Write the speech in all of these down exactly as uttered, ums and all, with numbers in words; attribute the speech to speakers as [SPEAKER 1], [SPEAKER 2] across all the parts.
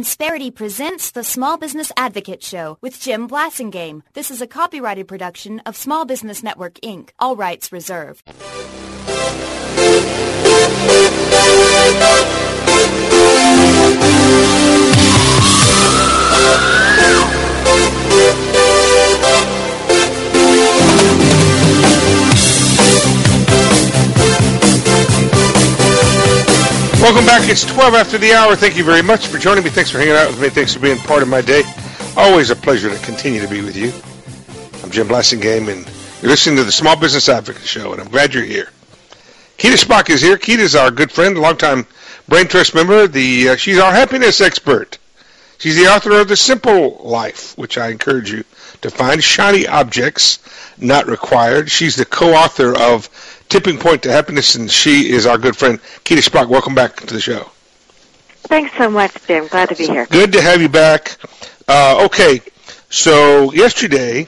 [SPEAKER 1] Insperity presents the Small Business Advocate Show with Jim Blasingame. This is a copyrighted production of Small Business Network, Incorporated. All rights reserved.
[SPEAKER 2] Welcome back. It's twelve after the hour. Thank you very much for joining me. Thanks for hanging out with me. Thanks for being part of my day. Always a pleasure to continue to be with you. I'm Jim Blasingame, and you're listening to the Small Business Advocate Show, and I'm glad you're here. Keita Spock is here. Keita is our good friend, longtime Brain Trust member. The uh, She's our happiness expert. She's the author of The Simple Life, which I encourage you to find. Shiny Objects Not Required. She's the co-author of Tipping Point to Happiness, and she is our good friend, Keita Spock. Welcome back to the show.
[SPEAKER 3] Thanks so much, Jim. Glad to be here.
[SPEAKER 2] Good to have you back. Uh, okay, so yesterday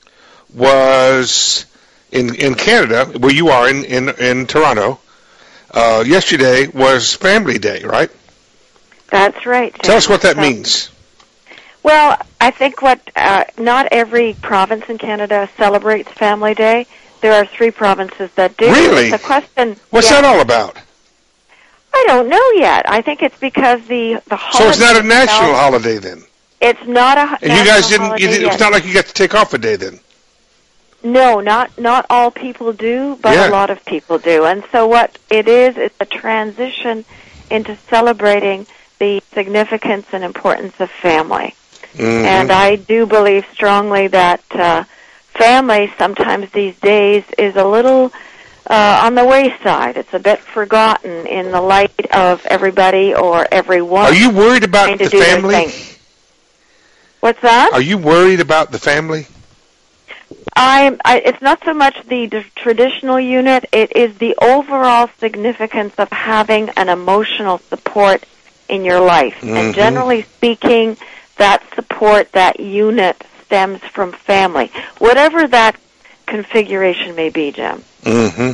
[SPEAKER 2] was in in Canada, where you are in, in, in Toronto. Uh, yesterday was Family Day, right?
[SPEAKER 3] That's right, Jim.
[SPEAKER 2] Tell us what that
[SPEAKER 3] so,
[SPEAKER 2] means.
[SPEAKER 3] Well, I think what uh, not every province in Canada celebrates Family Day. There are three provinces that do.
[SPEAKER 2] Really?
[SPEAKER 3] The question.
[SPEAKER 2] What's
[SPEAKER 3] yeah,
[SPEAKER 2] that all about?
[SPEAKER 3] I don't know yet. I think it's because the the holiday.
[SPEAKER 2] So it's not a national
[SPEAKER 3] itself,
[SPEAKER 2] holiday then.
[SPEAKER 3] It's not a.
[SPEAKER 2] And you guys didn't. You didn't it's not like you got to take off a day then.
[SPEAKER 3] No, not not all people do, but
[SPEAKER 2] Yeah.
[SPEAKER 3] a lot of people do. And so what it is, it's a transition into celebrating the significance and importance of family.
[SPEAKER 2] Mm-hmm.
[SPEAKER 3] And I do believe strongly that uh, family sometimes these days is a little uh, on the wayside. It's a bit forgotten in the light of everybody or everyone.
[SPEAKER 2] Are you worried about
[SPEAKER 3] trying to
[SPEAKER 2] the
[SPEAKER 3] do their
[SPEAKER 2] family?
[SPEAKER 3] thing. What's that?
[SPEAKER 2] Are you worried about the family?
[SPEAKER 3] I'm, I, it's not so much the d- traditional unit, it is the overall significance of having an emotional support in your life.
[SPEAKER 2] Mm-hmm.
[SPEAKER 3] And generally speaking, that support, that unit, stems from family, whatever that configuration may be, Jim.
[SPEAKER 2] Mm-hmm.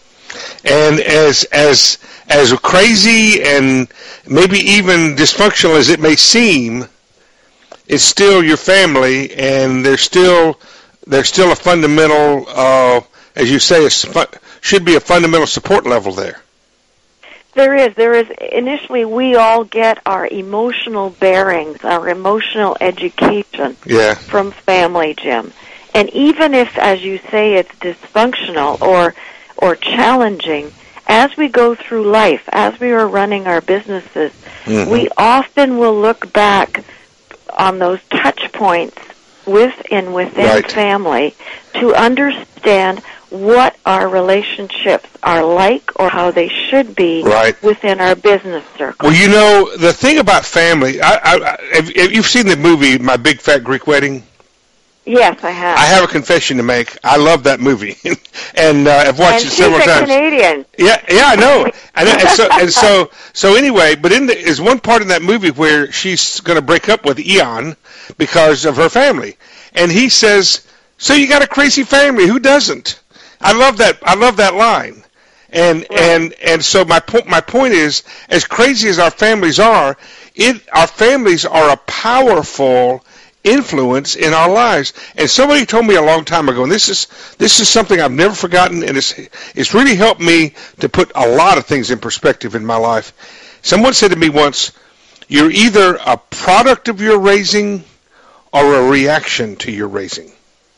[SPEAKER 2] And as as as crazy and maybe even dysfunctional as it may seem, it's still your family, and there's still there's still a fundamental, uh, as you say, a, should be a fundamental support level there.
[SPEAKER 3] There is. There is. Initially, we all get our emotional bearings, our emotional education
[SPEAKER 2] yeah.
[SPEAKER 3] from family, Jim. And even if, as you say, it's dysfunctional or or challenging, as we go through life, as we are running our businesses, mm-hmm. we often will look back on those touch points with and within
[SPEAKER 2] right.
[SPEAKER 3] family to understand what our relationships are like or how they should be
[SPEAKER 2] right.
[SPEAKER 3] within our business circle.
[SPEAKER 2] Well, you know, the thing about family, I, I, I, have, have you've seen the movie My Big Fat Greek Wedding?
[SPEAKER 3] Yes, I have.
[SPEAKER 2] I have a confession to make. I love that movie, and uh, I've watched
[SPEAKER 3] and
[SPEAKER 2] it several
[SPEAKER 3] she's a
[SPEAKER 2] times.
[SPEAKER 3] Canadian.
[SPEAKER 2] Yeah, yeah, I know. And, and so, and so, so anyway. But in the, is one part in that movie where she's going to break up with Eon because of her family, and he says, "So you got a crazy family? Who doesn't?" I love that. I love that line. And right. and and so my point. My point is, as crazy as our families are, it our families are a powerful influence in our lives. And somebody told me a long time ago, and this is this is something I've never forgotten, and it's it's really helped me to put a lot of things in perspective in my life. Someone said to me once, "You're either a product of your raising or a reaction to your raising."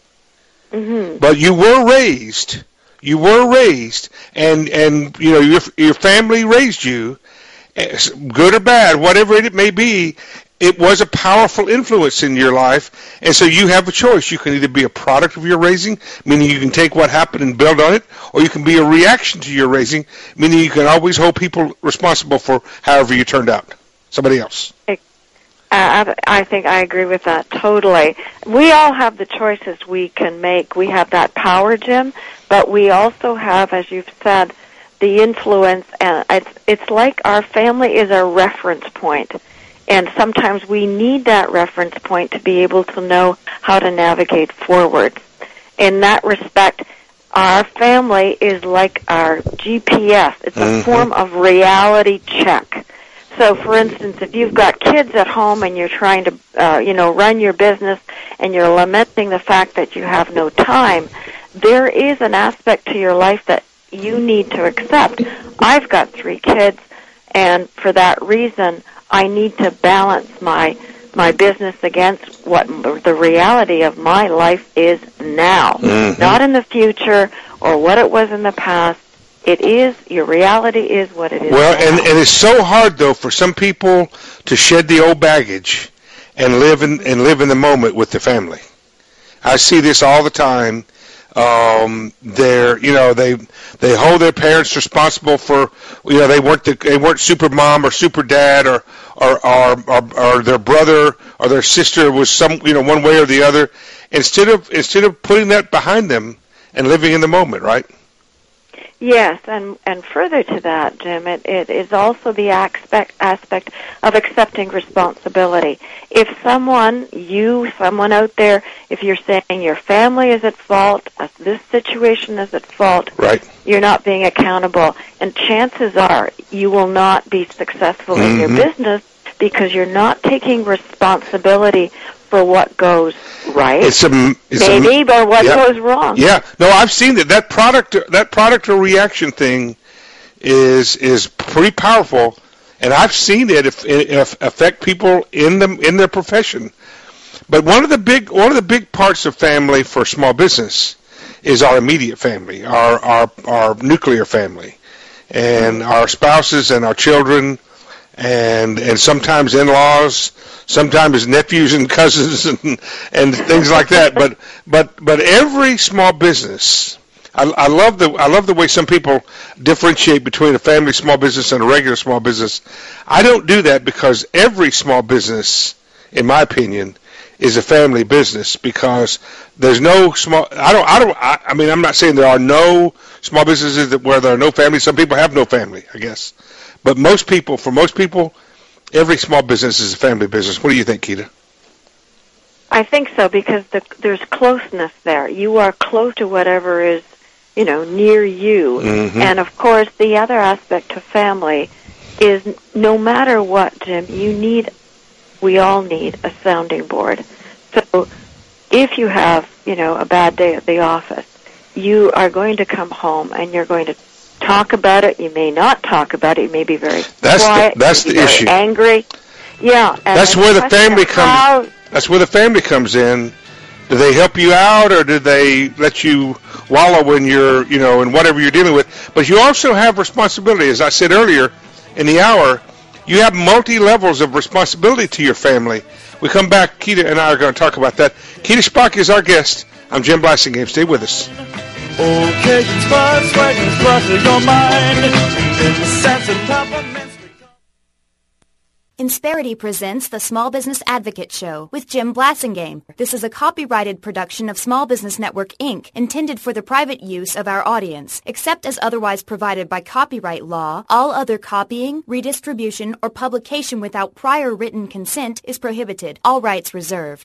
[SPEAKER 3] Mm-hmm.
[SPEAKER 2] But you were raised, you were raised, and and you know your your family raised you, good or bad, whatever it may be. It was a powerful influence in your life, and so you have a choice. You can either be a product of your raising, meaning you can take what happened and build on it, or you can be a reaction to your raising, meaning you can always hold people responsible for however you turned out. Somebody else.
[SPEAKER 3] Uh, I think I agree with that totally. We all have the choices we can make. We have that power, Jim, but we also have, as you've said, the influence, and it's, it's like our family is a reference point. And sometimes we need that reference point to be able to know how to navigate forward. In that respect, our family is like our G P S. It's a
[SPEAKER 2] mm-hmm.
[SPEAKER 3] form of reality check. So So, for instance, if you've got kids at home and you're trying to, uh, you know, run your business and you're lamenting the fact that you have no time, there is an aspect to your life that you need to accept. I've got three kids, and for that reason, I need to balance my my business against what the reality of my life is now, mm-hmm. not in the future or what it was in the past. It is, your reality is what it is.
[SPEAKER 2] Well,
[SPEAKER 3] now.
[SPEAKER 2] and, and it's so hard, though, for some people to shed the old baggage and live in, and live in the moment with the family. I see this all the time. Um, they're, you know, they they hold their parents responsible for, you know, they weren't the, they weren't super mom or super dad or or, or or or their brother or their sister was some, you know, one way or the other. Instead of instead of putting that behind them and living in the moment, right?
[SPEAKER 3] Yes, and and further to that, Jim, it, it is also the aspect aspect of accepting responsibility. If someone, you, someone out there, if you're saying your family is at fault, uh, this situation is at fault,
[SPEAKER 2] right.
[SPEAKER 3] You're not being accountable, and chances are you will not be successful
[SPEAKER 2] mm-hmm.
[SPEAKER 3] in your business because you're not taking responsibility for what goes right,
[SPEAKER 2] it's a, it's
[SPEAKER 3] maybe,
[SPEAKER 2] a,
[SPEAKER 3] but what
[SPEAKER 2] yeah,
[SPEAKER 3] goes wrong.
[SPEAKER 2] Yeah, no, I've seen that. That product, that product or reaction thing, is is pretty powerful, and I've seen it if, if affect people in them in their profession. But one of the big one of the big parts of family for small business is our immediate family, our our our nuclear family, and our spouses and our children. And and sometimes in-laws, sometimes nephews and cousins and and things like that. But but but every small business, I, I love the I love the way some people differentiate between a family small business and a regular small business. I don't do that because every small business, in my opinion, is a family business because there's no small. I don't I don't I, I mean I'm not saying there are no small businesses that where there are no families. Some people have no family, I guess. But most people, for most people, every small business is a family business. What do you think, Keita?
[SPEAKER 3] I think so because the, there's closeness there. You are close to whatever is, you know, near you.
[SPEAKER 2] Mm-hmm.
[SPEAKER 3] And, of course, the other aspect of family is no matter what, Jim, you need, we all need a sounding board. So if you have, you know, a bad day at the office, you are going to come home and you're going to talk about it. You may not talk about it. You may be very
[SPEAKER 2] that's
[SPEAKER 3] quiet.
[SPEAKER 2] The, that's the
[SPEAKER 3] very
[SPEAKER 2] issue.
[SPEAKER 3] Angry. Yeah. And
[SPEAKER 2] that's where the family comes.
[SPEAKER 3] How,
[SPEAKER 2] that's where the family comes in. Do they help you out, or do they let you wallow in your, you know, in whatever you're dealing with? But you also have responsibility, as I said earlier in the hour. You have multi levels of responsibility to your family. We come back. Keita and I are going to talk about that. Keita Spock is our guest. I'm Jim Blassingame. Stay with us.
[SPEAKER 4] Okay, spots right in front of your mind. In the sense of compliments.
[SPEAKER 1] Insperity presents the Small Business Advocate Show with Jim Blassingame. This is a copyrighted production of Small Business Network, Incorporated, intended for the private use of our audience. Except as otherwise provided by copyright law, all other copying, redistribution, or publication without prior written consent is prohibited. All rights reserved.